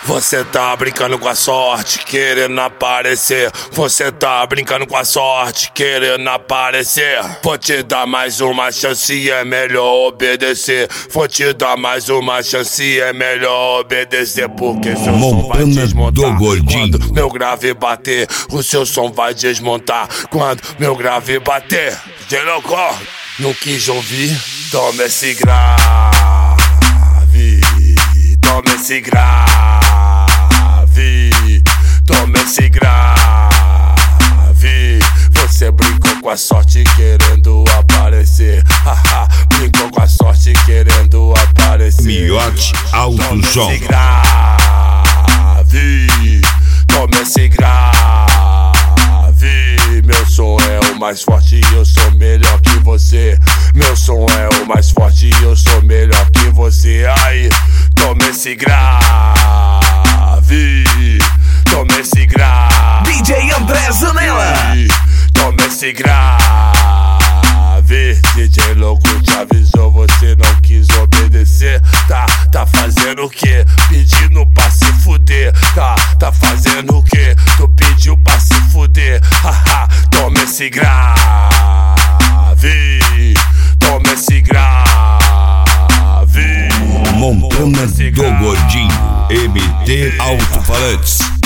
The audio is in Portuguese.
Você tá brincando com a sorte, querendo aparecer. Você tá brincando com a sorte, querendo aparecer. Vou te dar mais uma chance, é melhor obedecer. Vou te dar mais uma chance, é melhor obedecer. Porque seu som vai desmontar quando meu grave bater. O seu som vai desmontar quando meu grave bater. Gelocó, não quis ouvir? Toma esse grave, toma esse grave, toma esse grave. Você brincou com a sorte querendo aparecer. Haha, brincou com a sorte querendo aparecer. Miote Alto Som. Toma esse grave, toma esse grave. Meu som é o mais forte e eu sou melhor que você. Meu som é o mais forte e eu sou melhor que você. Aí, toma esse grave, toma esse grave. DJ André Zanella. Toma esse grave. DJ louco te avisou, você não quis obedecer. Tá fazendo o quê? Pedindo pra se fuder. Tá fazendo o quê? Tu pediu pra se fuder. Haha, toma esse grave, toma esse grave. Montana do Gordinho, MT Alto Falantes.